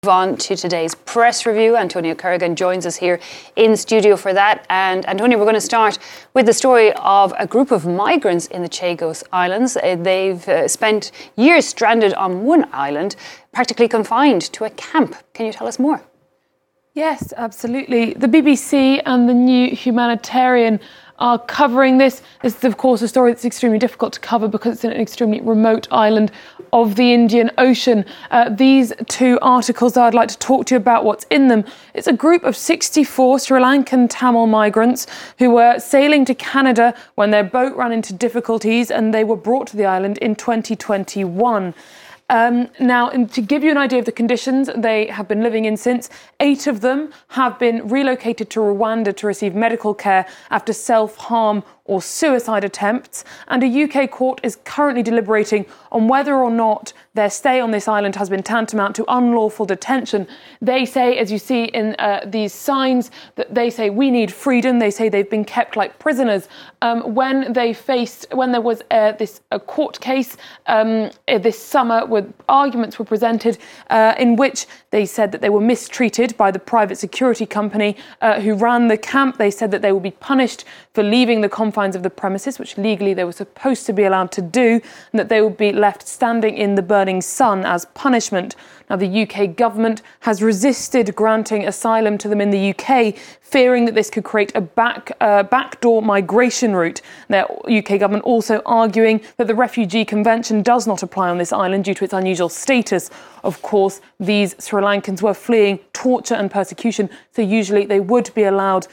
On to today's press review. Antonia Kerrigan joins us here in studio for that. And Antonia, we're going to start with the story of a group of migrants in the Chagos Islands. They've spent years stranded on one island, practically confined to a camp. Can you tell us more? Yes, absolutely. The BBC and the New Humanitarian are covering this. This is, of course, a story that's extremely difficult to cover because it's an extremely remote island of the Indian Ocean. These two articles I'd like to talk to you about what's in them. It's a group of 64 Sri Lankan Tamil migrants who were sailing to Canada when their boat ran into difficulties and they were brought to the island in 2021. Now, to give you an idea of the conditions they have been living in since, 8 of them have been relocated to Rwanda to receive medical care after self-harm or suicide attempts, and a UK court is currently deliberating on whether or not their stay on this island has been tantamount to unlawful detention. They say, as you see in these signs, that they say we need freedom. They say they've been kept like prisoners. When there was this court case this summer, where arguments were presented in which they said that they were mistreated by the private security company who ran the camp. They said that they would be punished for leaving the confines of the premises, which legally they were supposed to be allowed to do, and that they would be left standing in the burning sun as punishment. Now, the UK government has resisted granting asylum to them in the UK, fearing that this could create a backdoor migration route. The UK government also arguing that the Refugee Convention does not apply on this island due to its unusual status. Of course, these Sri Lankans were fleeing torture and persecution, so usually they would be allowed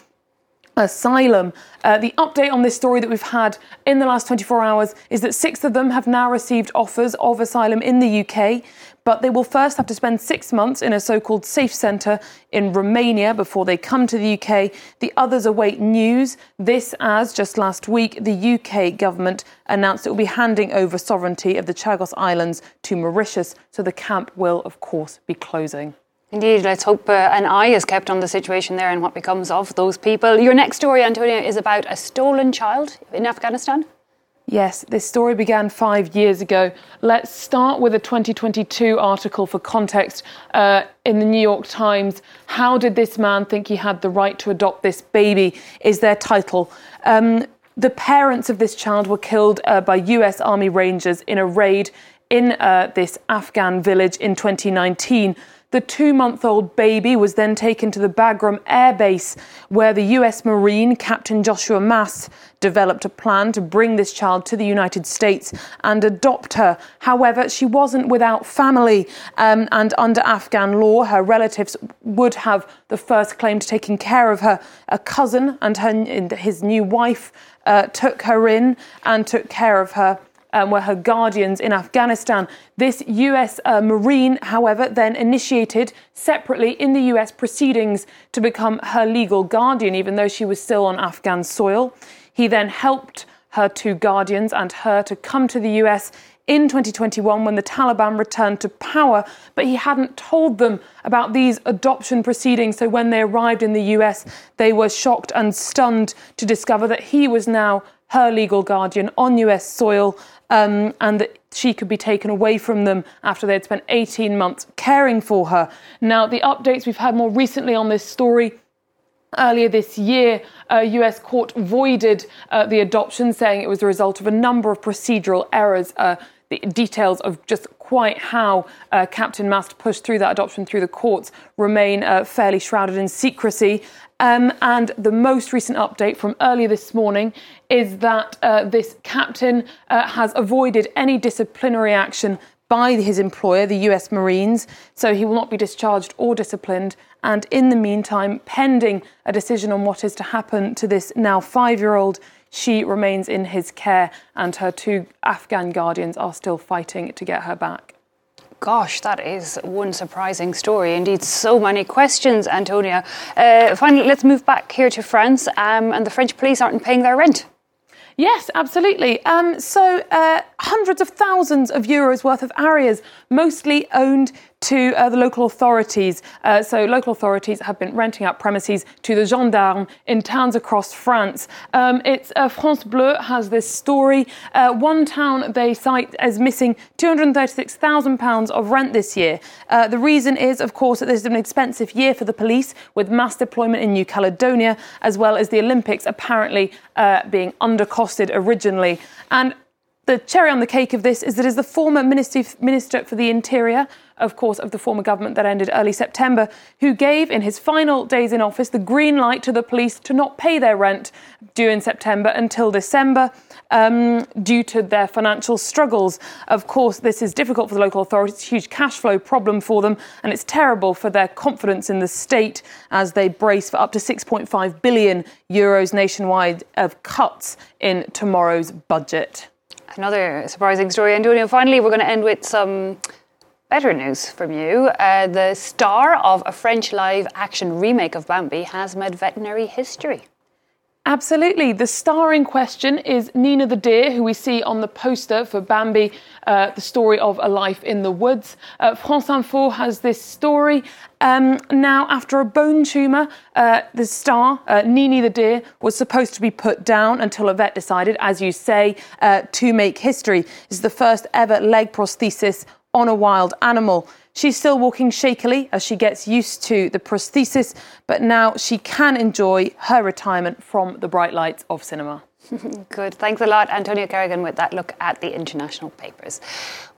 asylum. The update on this story that we've had in the last 24 hours is that 6 of them have now received offers of asylum in the UK, but they will first have to spend 6 months in a so-called safe centre in Romania before they come to the UK. The others await news. This as, just last week, the UK government announced it will be handing over sovereignty of the Chagos Islands to Mauritius, so the camp will, of course, be closing. Indeed, let's hope an eye is kept on the situation there and what becomes of those people. Your next story, Antonia, is about a stolen child in Afghanistan. Yes, this story began 5 years ago. Let's start with a 2022 article for context in the New York Times. How did this man think he had the right to adopt this baby is their title. The parents of this child were killed by US Army Rangers in a raid in this Afghan village in 2019. The 2-month-old baby was then taken to the Bagram Air Base, where the US Marine Captain Joshua Mass developed a plan to bring this child to the United States and adopt her. However, she wasn't without family, and under Afghan law, her relatives would have the first claim to taking care of her. A cousin and his new wife took her in and took care of her. Were her guardians in Afghanistan. This US Marine, however, then initiated separately in the US proceedings to become her legal guardian, even though she was still on Afghan soil. He then helped her 2 guardians and her to come to the US in 2021 when the Taliban returned to power, but he hadn't told them about these adoption proceedings. So when they arrived in the US, they were shocked and stunned to discover that he was now her legal guardian on US soil, and that she could be taken away from them after they'd spent 18 months caring for her. Now, the updates we've had more recently on this story: earlier this year, a US court voided the adoption, saying it was the result of a number of procedural errors. The details of just quite how Captain Mast pushed through that adoption through the courts remain fairly shrouded in secrecy. And the most recent update from earlier this morning is that this captain has avoided any disciplinary action by his employer, the US Marines, so he will not be discharged or disciplined. And in the meantime, pending a decision on what is to happen to this now 5-year-old, she remains in his care, and her 2 Afghan guardians are still fighting to get her back. Gosh, that is one surprising story. Indeed, so many questions, Antonia. Finally, let's move back here to France, and the French police aren't paying their rent. Yes, absolutely. Hundreds of thousands of euros worth of areas, mostly owned to the local authorities. So local authorities have been renting out premises to the gendarmes in towns across France. It's France Bleu has this story. One town they cite as missing £236,000 of rent this year. The reason is, of course, that this is an expensive year for the police, with mass deployment in New Caledonia, as well as the Olympics apparently being undercosted originally. And the cherry on the cake of this is that it is the former Minister for the Interior, of course, of the former government that ended early September, who gave, in his final days in office, the green light to the police to not pay their rent due in September until December due to their financial struggles. Of course, this is difficult for the local authorities. It's a huge cash flow problem for them, and it's terrible for their confidence in the state as they brace for up to €6.5 billion nationwide of cuts in tomorrow's budget. Another surprising story, Antonio. Finally, we're going to end with some better news from you. The star of a French live-action remake of Bambi has made veterinary history. Absolutely. The star in question is Nina the deer, who we see on the poster for Bambi, the story of a life in the woods. France Info has this story. Now, after a bone tumour, the star, Nini the deer, was supposed to be put down until a vet decided, as you say, to make history. This is the first ever leg prosthesis on a wild animal. She's still walking shakily as she gets used to the prosthesis, but now she can enjoy her retirement from the bright lights of cinema. Good. Thanks a lot, Antonio Kerrigan, with that look at the international papers.